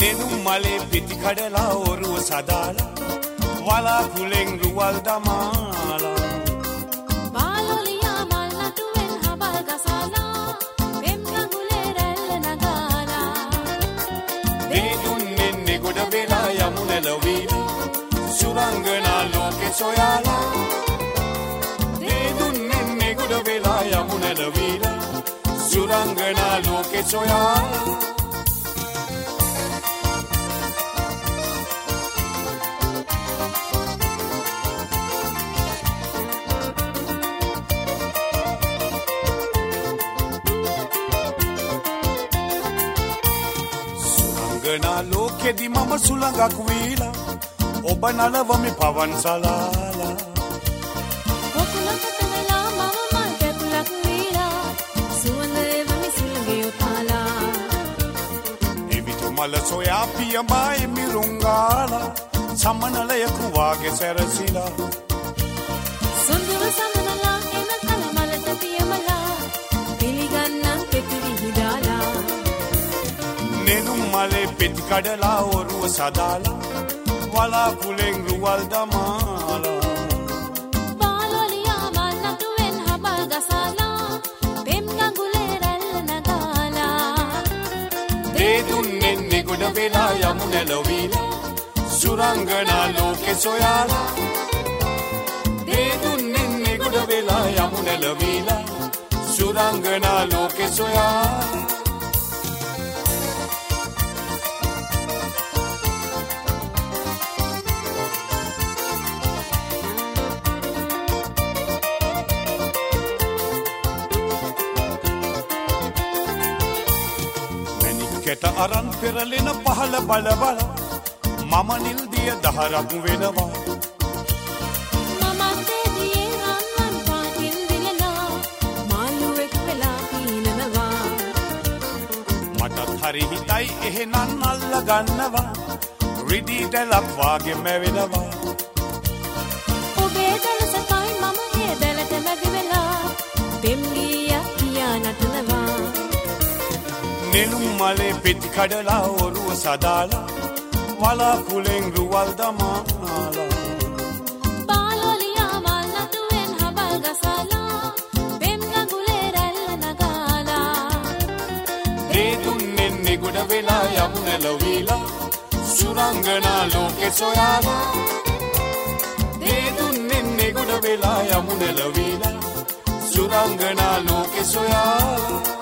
නෙළුම් මලේ පිටි කඩලා ඔරුව සදාලා වලාකුලෙන් රුවල් දමාලා බාලොලියා මල් නටුවෙන් හබල් ගසලා පෙම් ගඟුලේ රැල්ල නගාලා දේ දුන්නේ ගොඩ වෙලා යමුන ලොවිලා සුරංගනා ලෝකේ සොයාලා දේ දුන්නේ ගොඩ වෙලා යමුන ලොවිලා සුරංගනා ලෝකේ සොයාලා ගනා ලෝකෙදි මම සුළඟක් වීලා ඔබ නලවමි පවන් සලාලා කොකුලකට වෙලා මම මල් කැකුලක් වීලා සුවඳ එවමි සුළඟේ උතාලා එවිට මල සොයා පියමයි මිරුංගාලා සමනලයකු වාගේ සැරසිලා සුන්දර සමනලා එන කලමලට පියමලා පිළිගන්නම් පෙතිරි හිදාලා නෙළුම් මලේ පිටි කඩලා ඔරුව සදාලා වලාකුලෙන් රුවල් දමාලා බාලොලියා මල් නටුවෙන් හබල් ගසලා පෙම් ගඟුලේ රැල්ල නගාලා දේ දුන්නේ ගොඩ වෙලා යමුන ලොවිලා සුරංගනා ලෝකේ සොයාලා දේ දුන්නේ ගොඩ වෙලා යමුන ලොවිලා සුරංගනා ලෝකේ සොයාලා කෙට අරන් පෙරලෙන පහළ බල බල මම නිල් දිය දහරක් වෙනවා මමත් දෙදියේ රන්වන් පාටින් දිලලා මාළුවෙක් වෙලා පීනනවා මටත් හරි හිතයි එහෙනම් අල්ල ගන්නවා රිදී දැලක් වාගේ මැවෙනවා ඔබේ දලසකයි මම ඒ දැලට මැදි වෙලා පෙම් ගීයක් කියා නටනවා නෙළුම් මලේ පිටි කඩලා ඔරුව සදාලා වලාකුලෙන් රුවල් දමාලා බාලොලියා මල් නටුවෙන් හබල් ගසලා පෙම් ගඟුලේ රැල්ල නගාලා දේ දුන්නේ ගොඩ වෙලා යමුන ලොවිලා සුරංගනා ලෝකේ සොයාලා දේ දුන්නේ ගොඩ වෙලා යමුන ලොවිලා සුරංගනා ලෝකේ සොයාලා